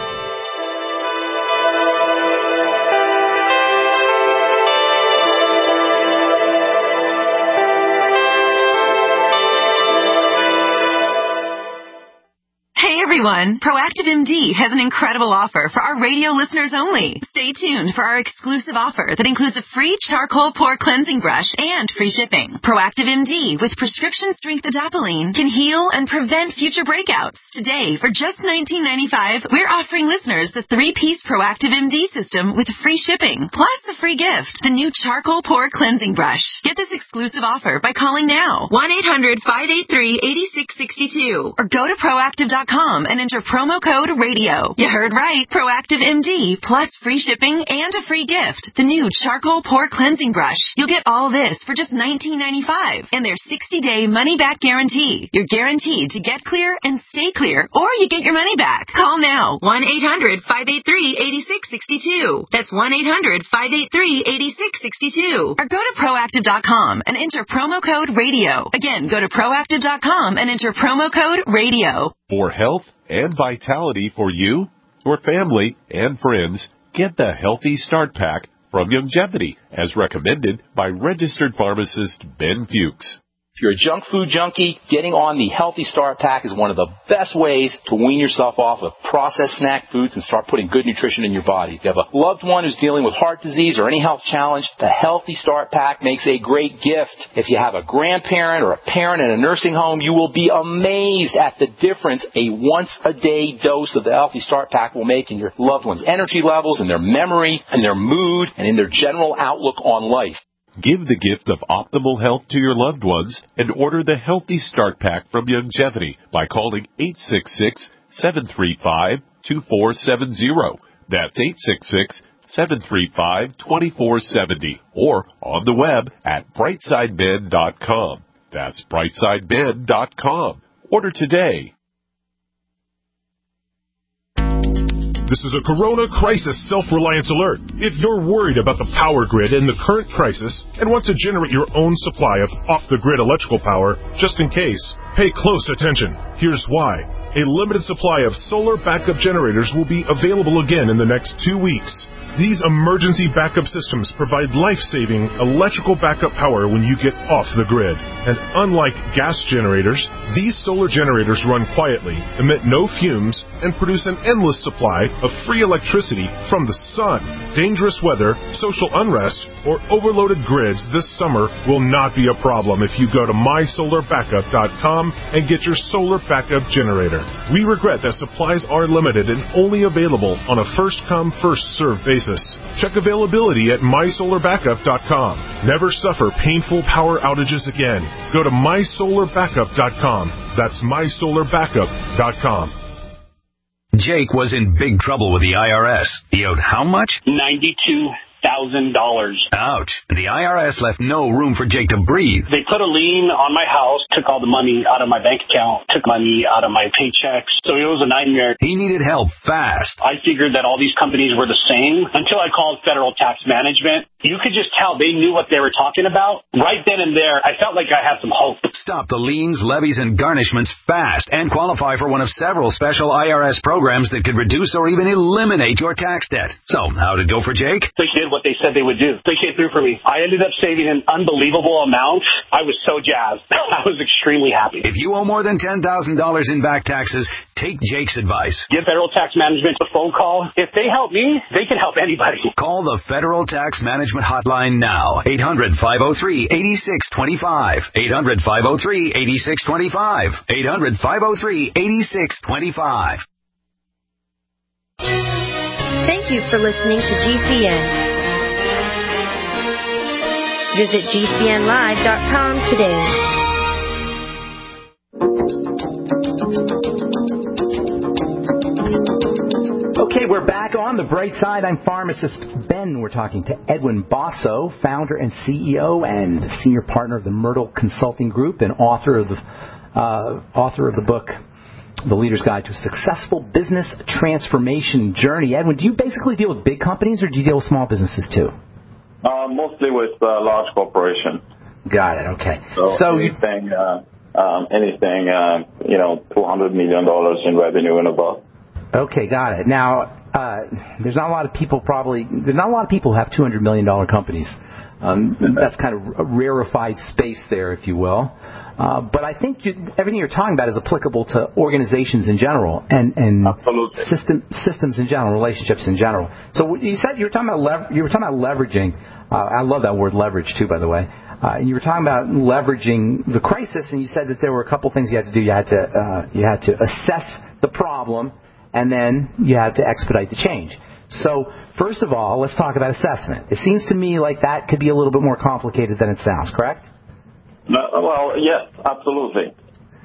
Everyone, Proactive M D has an incredible offer for our radio listeners only. Stay tuned for our exclusive offer that includes a free charcoal pore cleansing brush and free shipping. Proactive M D with prescription strength adapalene can heal and prevent future breakouts. Today, for just nineteen ninety-five dollars, we're offering listeners the three-piece Proactive M D system with free shipping, plus a free gift, the new charcoal pore cleansing brush. Get this exclusive offer by calling now, one eight hundred, five eight three, eight six six two, or go to proactive dot com and enter promo code radio. You heard right. Proactive M D plus free shipping and a free gift. The new charcoal pore cleansing brush. You'll get all this for just nineteen ninety-five dollars and their sixty-day money-back guarantee. You're guaranteed to get clear and stay clear, or you get your money back. Call now. one eight hundred, five eight three, eight six six two. That's one eight hundred, five eight three, eight six six two. Or go to proactive dot com and enter promo code radio. Again, go to proactive dot com and enter promo code radio. For health and vitality for you, your family, and friends, get the Healthy Start Pack from Youngevity, as recommended by registered pharmacist Ben Fuchs. If you're a junk food junkie, getting on the Healthy Start Pack is one of the best ways to wean yourself off of processed snack foods and start putting good nutrition in your body. If you have a loved one who's dealing with heart disease or any health challenge, the Healthy Start Pack makes a great gift. If you have a grandparent or a parent in a nursing home, you will be amazed at the difference a once-a-day dose of the Healthy Start Pack will make in your loved one's energy levels, in their memory, in their mood, and in their general outlook on life. Give the gift of optimal health to your loved ones and order the Healthy Start Pack from Youngevity by calling eight six six, seven three five, two four seven zero. That's eight six six, seven three five, two four seven zero or on the web at brightside men dot com. That's brightside men dot com. Order today. This is a Corona Crisis Self-Reliance Alert. If you're worried about the power grid in the current crisis and want to generate your own supply of off-the-grid electrical power, just in case, pay close attention. Here's why. A limited supply of solar backup generators will be available again in the next two weeks. These emergency backup systems provide life-saving electrical backup power when you get off the grid. And unlike gas generators, these solar generators run quietly, emit no fumes, and produce an endless supply of free electricity from the sun. Dangerous weather, social unrest, or overloaded grids this summer will not be a problem if you go to my solar backup dot com and get your solar backup generator. We regret that supplies are limited and only available on a first-come, first-served basis. Check availability at my solar backup dot com. Never suffer painful power outages again. Go to my solar backup dot com. That's my solar backup dot com. Jake was in big trouble with the I R S. He owed how much? ninety-two thousand dollars. Ouch. The I R S left no room for Jake to breathe. They put a lien on my house, took all the money out of my bank account, took money out of my paychecks. So it was a nightmare. He needed help fast. I figured that all these companies were the same until I called Federal Tax Management. You could just tell they knew what they were talking about. Right then and there, I felt like I had some hope. Stop the liens, levies, and garnishments fast and qualify for one of several special I R S programs that could reduce or even eliminate your tax debt. So, how'd it go for Jake? They did what they said they would do. They came through for me. I ended up saving an unbelievable amount. I was so jazzed. I was extremely happy. If you owe more than ten thousand dollars in back taxes, take Jake's advice. Give Federal Tax Management a phone call. If they help me, they can help anybody. Call the Federal Tax Management Hotline now. eight hundred, five oh three, eight six two five. eight hundred, five oh three, eight six two five. eight hundred, five oh three, eight six two five. Thank you for listening to G C N. Visit G C N live dot com today. Okay, we're back on The Bright Side. I'm pharmacist Ben. We're talking to Edwin Basso, founder and C E O and senior partner of the Myrtle Consulting Group and author of the uh, author of the book, The Leader's Guide to a Successful Business Transformation Journey. Edwin, do you basically deal with big companies or do you deal with small businesses too? Uh, mostly with uh, large corporations. Got it. Okay. So, so anything, uh, um, anything, uh, you know, two hundred million dollars in revenue and above. Okay, got it. Now, uh, there's not a lot of people probably, there's not a lot of people who have two hundred million dollars companies. Um, that's kind of a rarefied space there, if you will. Uh, but I think you, everything you're talking about is applicable to organizations in general and, and system, systems in general, relationships in general. So you said you were talking about lever, you were talking about leveraging. Uh, I love that word leverage too, by the way. Uh, and you were talking about leveraging the crisis, and you said that there were a couple things you had to do. You had to uh, you had to assess the problem, and then you had to expedite the change. So first of all, let's talk about assessment. It seems to me like that could be a little bit more complicated than it sounds, correct? No, well, yes, absolutely.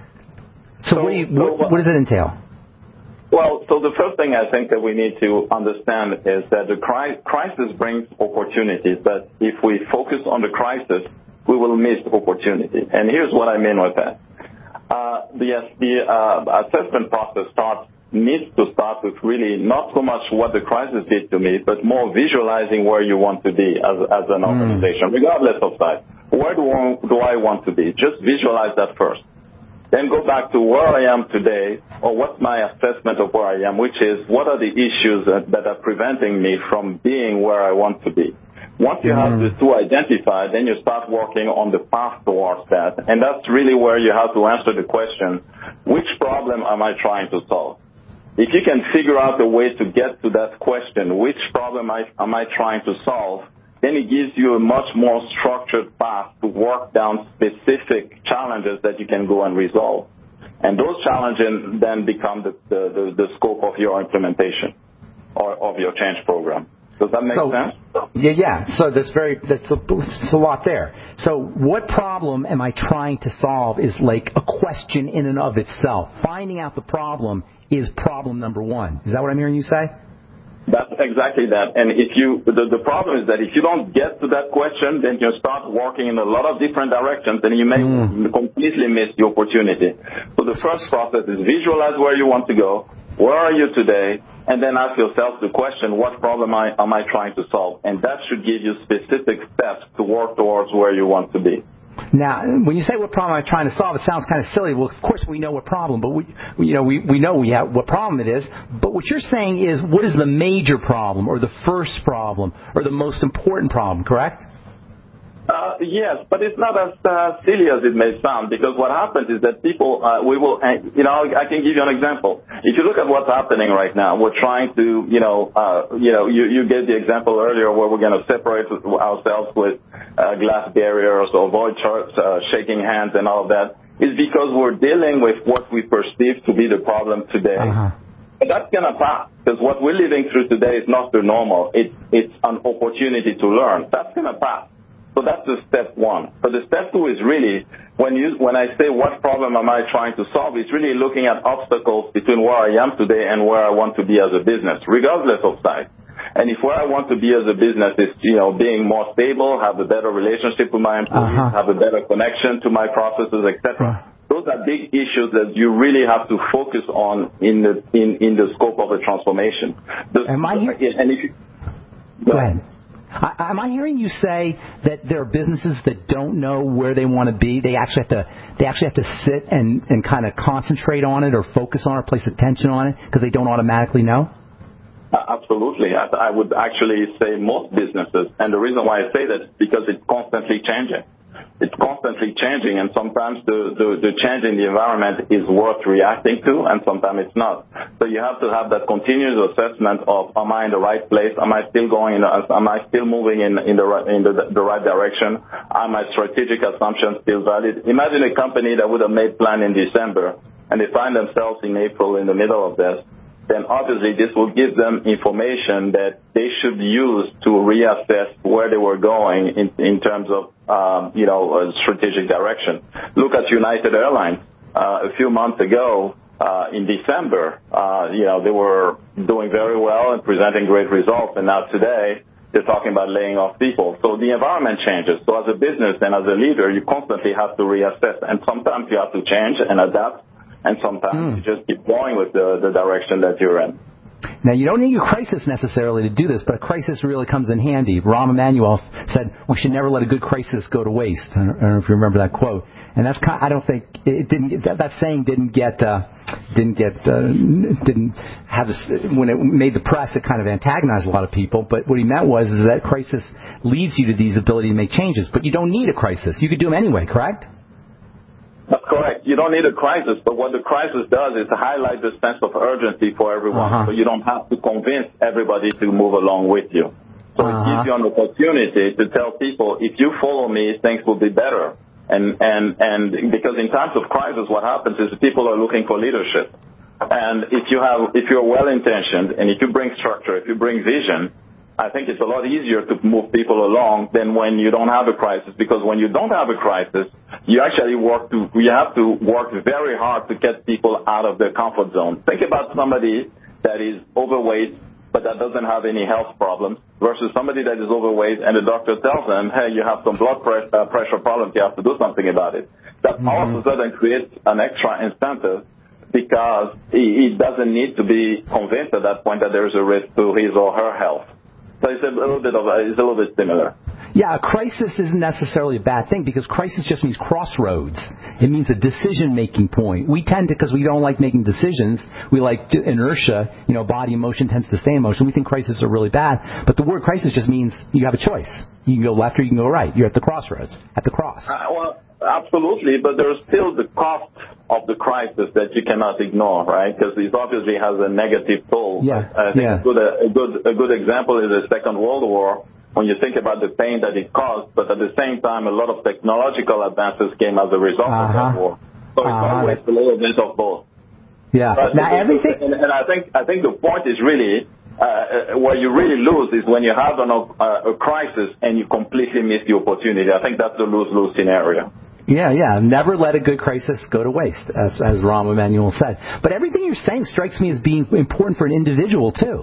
So, so what, do you, what, so, what does it entail? Well, so the first thing I think that we need to understand is that the cri- crisis brings opportunities, but if we focus on the crisis, we will miss opportunity. And here's what I mean with that. Uh, the the uh, assessment process starts needs to start with really not so much what the crisis did to me, but more visualizing where you want to be as, as an organization, mm. regardless of size. Where do I, do I want to be? Just visualize that first. Then go back to where I am today, or what's my assessment of where I am, which is what are the issues that, that are preventing me from being where I want to be. Once you mm. have the two identified, then you start working on the path towards that. And that's really where you have to answer the question, which problem am I trying to solve? If you can figure out a way to get to that question, which problem I, am I trying to solve, then it gives you a much more structured path to work down specific challenges that you can go and resolve. And those challenges then become the, the, the, the scope of your implementation or of your change program. Does that make so, sense? Yeah, yeah. So that's very that's a, that's a lot there. So what problem am I trying to solve is like a question in and of itself. Finding out the problem is problem number one. Is that what I'm hearing you say? That's exactly that. And if you, the, the problem is that if you don't get to that question, then you start walking in a lot of different directions, and you may mm. completely miss the opportunity. So the first process is visualize where you want to go, where are you today, and then ask yourself the question, what problem I, am I trying to solve? And that should give you specific steps to work towards where you want to be. Now, when you say what problem I'm trying to solve, it sounds kind of silly. Well, of course we know what problem, but we, you know, we, we know we have what problem it is. But what you're saying is, what is the major problem, or the first problem, or the most important problem? Correct? Uh, yes, but it's not as uh, silly as it may sound, because what happens is that people, uh, we will, uh, you know, I can give you an example. If you look at what's happening right now, we're trying to, you know, uh, you know, you, you gave the example earlier where we're going to separate ourselves with uh, glass barriers, or avoid uh, shaking hands and all of that. It's because we're dealing with what we perceive to be the problem today. Uh-huh. But that's going to pass, because what we're living through today is not the normal. It's, it's an opportunity to learn. That's going to pass. So that's the step one. But the step two is really, when you when I say what problem am I trying to solve, it's really looking at obstacles between where I am today and where I want to be as a business, regardless of size. And if where I want to be as a business is, you know, being more stable, have a better relationship with my employees, uh-huh. have a better connection to my processes, et cetera. Uh-huh. Those are big issues that you really have to focus on in the in, in the scope of a transformation. The, am I here? And if you, go, go ahead. I, am I hearing you say that there are businesses that don't know where they want to be? They actually have to they actually have to sit and, and kind of concentrate on it, or focus on it, or place attention on it, because they don't automatically know? Uh, absolutely. I, I would actually say most businesses. And the reason why I say that is because it's constantly changing. It's constantly changing, and sometimes the, the, the change in the environment is worth reacting to, and sometimes it's not. So you have to have that continuous assessment of, am I in the right place? Am I still going in, am I still moving in, in, the, in the, the right direction? Are my strategic assumptions still valid? Imagine a company that would have made plan in December, and they find themselves in April in the middle of this. Then obviously this will give them information that they should use to reassess where they were going in, in terms of, um, you know, a strategic direction. Look at United Airlines. Uh, a few months ago, uh, in December, uh, you know, they were doing very well and presenting great results. And now today, they're talking about laying off people. So the environment changes. So as a business and as a leader, you constantly have to reassess. And sometimes you have to change and adapt. And sometimes mm. you just keep going with the, the direction that you're in. Now, you don't need a crisis necessarily to do this, but a crisis really comes in handy. Rahm Emanuel said, we should never let a good crisis go to waste. I don't, I don't know if you remember that quote. And that's kind of, I don't think, it didn't, that, that saying didn't get, uh, didn't get, uh, didn't have this, when it made the press, it kind of antagonized a lot of people. But what he meant was is that crisis leads you to these ability to make changes. But you don't need a crisis. You could do them anyway, correct? That's correct. You don't need a crisis, but what the crisis does is to highlight the sense of urgency for everyone, uh-huh. so you don't have to convince everybody to move along with you. So uh-huh. it gives you an opportunity to tell people, if you follow me, things will be better. And, and, and because in times of crisis, what happens is people are looking for leadership. And if you have, if you're well-intentioned, and if you bring structure, if you bring vision, I think it's a lot easier to move people along than when you don't have a crisis, because when you don't have a crisis, you actually work to, you have to work very hard to get people out of their comfort zone. Think about somebody that is overweight, but that doesn't have any health problems, versus somebody that is overweight and the doctor tells them, hey, you have some blood pressure, uh, pressure problems, you have to do something about it. That mm-hmm. all of a sudden creates an extra incentive, because he, he doesn't need to be convinced at that point that there's a risk to his or her health. So it's a little bit of a, it's a little bit similar. Yeah, a crisis isn't necessarily a bad thing, because crisis just means crossroads. It means a decision-making point. We tend to, because we don't like making decisions, we like inertia. You know, body in motion tends to stay in motion. We think crises are really bad, but the word crisis just means you have a choice. You can go left or you can go right. You're at the crossroads, at the cross. Uh, well, absolutely, but there's still the cost of the crisis that you cannot ignore, right? Because it obviously has a negative toll. Yeah. I think yeah. a, good, a good a good example is the Second World War, when you think about the pain that it caused, but at the same time, a lot of technological advances came as a result uh-huh. of that war. So it's uh-huh. always a little bit of both. Yeah. But now everything. And, and I think I think the point is really uh, where you really lose is when you have an, uh, a crisis and you completely miss the opportunity. I think that's the lose-lose scenario. Yeah, yeah. Never let a good crisis go to waste, as, as Rahm Emanuel said. But everything you're saying strikes me as being important for an individual, too.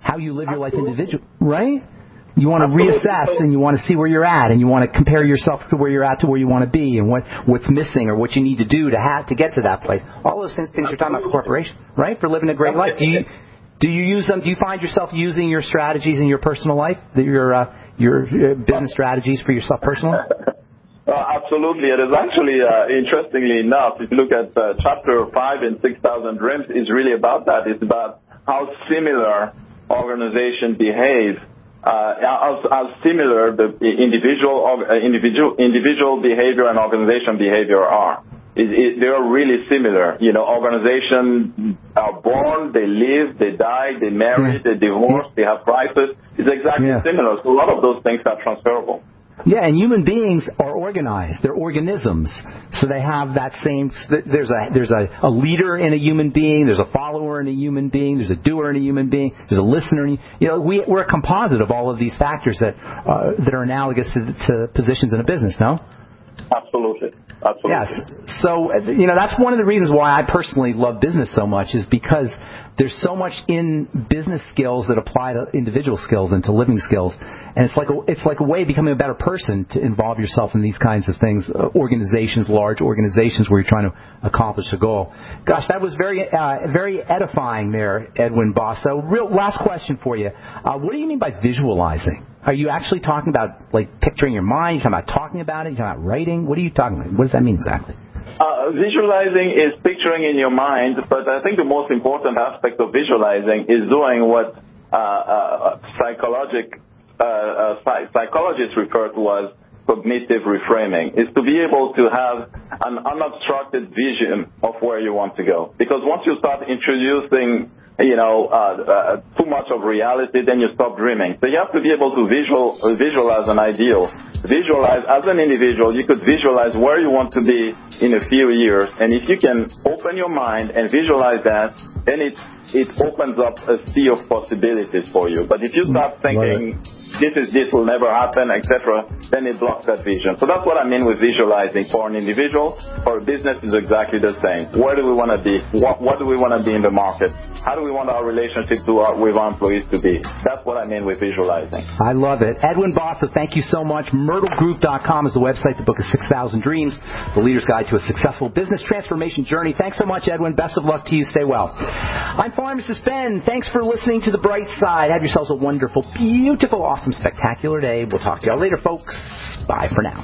how you live your life individually, right? You want to reassess and you want to see where you're at, and you want to compare yourself to where you're at to where you want to be, and what what's missing or what you need to do to have to get to that place. All those things, things you're talking about for corporation, right? For living a great life. Do you do you use them? Do you find yourself using your strategies in your personal life, your uh, your uh, business strategies for yourself personally? Uh, absolutely. It is actually, uh, interestingly enough, if you look at uh, chapter five in six thousand Dreams, it's really about that. It's about how similar organizations behave, uh, how, how similar the individual, uh, individual, individual behavior and organization behavior are. It, it, they are really similar. You know, organizations are born, they live, they die, they marry, they divorce, they have crisis. It's exactly yeah. similar. So a lot of those things are transferable. Yeah, and human beings are organized. They're organisms. So they have that same, there's a there's a, a leader in a human being, there's a follower in a human being, there's a doer in a human being, there's a listener in, you know, we, we're a composite of all of these factors that uh, that are analogous to, to positions in a business, no? Absolutely. Absolutely. Yes. So, you know, that's one of the reasons why I personally love business so much, is because there's so much in business skills that apply to individual skills and to living skills. And it's like a, it's like a way of becoming a better person to involve yourself in these kinds of things, uh, organizations, large organizations where you're trying to accomplish a goal. Gosh, that was very uh, very edifying there, Edwin Bosso. Real last question for you. Uh, what do you mean by visualizing? Are you actually talking about, like, picturing your mind? Are you talking about talking about it? Are you talking about writing? What are you talking about? What does that mean exactly? Uh, visualizing is picturing in your mind, but I think the most important aspect of visualizing is doing what uh, uh, psychologic, uh, uh, psych- psychologists refer to as cognitive reframing, is to be able to have an unobstructed vision of where you want to go. Because once you start introducing you know, uh, uh, too much of reality, then you stop dreaming. So you have to be able to visual, uh, visualize an ideal. Visualize, as an individual, you could visualize where you want to be in a few years. And if you can open your mind and visualize that, then it, it opens up a sea of possibilities for you. But if you start thinking, this is this will never happen, et cetera, then it blocks that vision. So that's what I mean with visualizing. For an individual, for a business, is exactly the same. Where do we want to be? What, what do we want to be in the market? How do we want our relationship to our, with our employees to be? That's what I mean with visualizing. I love it. Edwin Bosso, thank you so much. Myrtle Group dot com is the website. The book is six thousand Dreams, The Leader's Guide to a Successful Business Transformation Journey. Thanks so much, Edwin. Best of luck to you. Stay well. I'm Pharmacist Ben. Thanks for listening to The Bright Side. Have yourselves a wonderful, beautiful, awesome, spectacular day. We'll talk to y'all later, folks. Bye for now.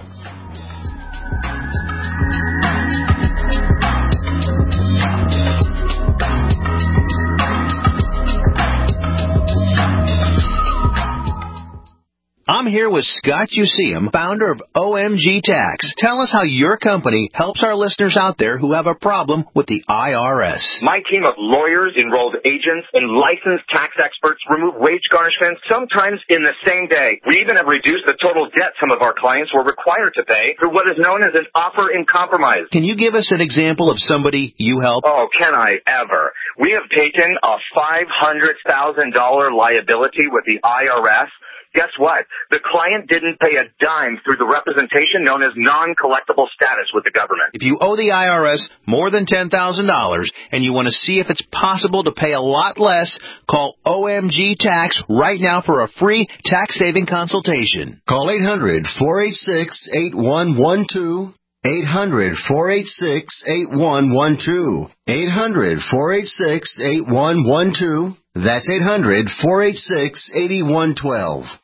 I'm here with Scott Useum, founder of O M G Tax. Tell us how your company helps our listeners out there who have a problem with the I R S. My team of lawyers, enrolled agents, and licensed tax experts remove wage garnishments sometimes in the same day. We even have reduced the total debt some of our clients were required to pay through what is known as an offer in compromise. Can you give us an example of somebody you help? Oh, can I ever? We have taken a five hundred thousand dollars liability with the I R S. Guess what? The client didn't pay a dime through the representation known as non-collectible status with the government. If you owe the I R S more than ten thousand dollars and you want to see if it's possible to pay a lot less, call O M G Tax right now for a free tax-saving consultation. Call eight hundred, four eight six, eight one one two. eight hundred, four eight six, eight one one two. eight hundred, four eight six, eight one one two. That's eight hundred, four eight six, eight one one two.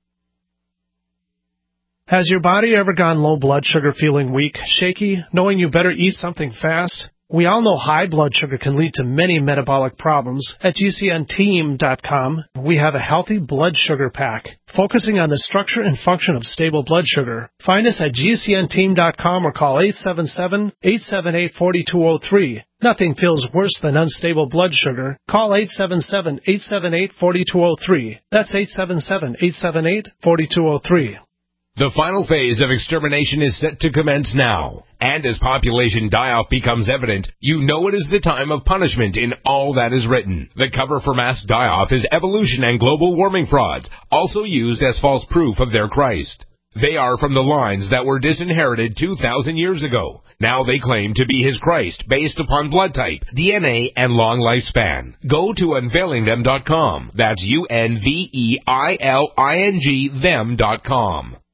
Has your body ever gone low blood sugar, feeling weak, shaky, knowing you better eat something fast? We all know high blood sugar can lead to many metabolic problems. At G C N team dot com, we have a healthy blood sugar pack, focusing on the structure and function of stable blood sugar. Find us at G C N team dot com or call eight seven seven, eight seven eight, four two zero three. Nothing feels worse than unstable blood sugar. Call eight seven seven, eight seven eight, four two zero three. That's eight seven seven, eight seven eight, four two zero three. The final phase of extermination is set to commence now. And as population die-off becomes evident, you know it is the time of punishment in all that is written. The cover for mass die-off is evolution and global warming frauds, also used as false proof of their Christ. They are from the lines that were disinherited two thousand years ago. Now they claim to be his Christ based upon blood type, D N A, and long lifespan. Go to unveiling them dot com. That's U N V E I L I N G them dot com.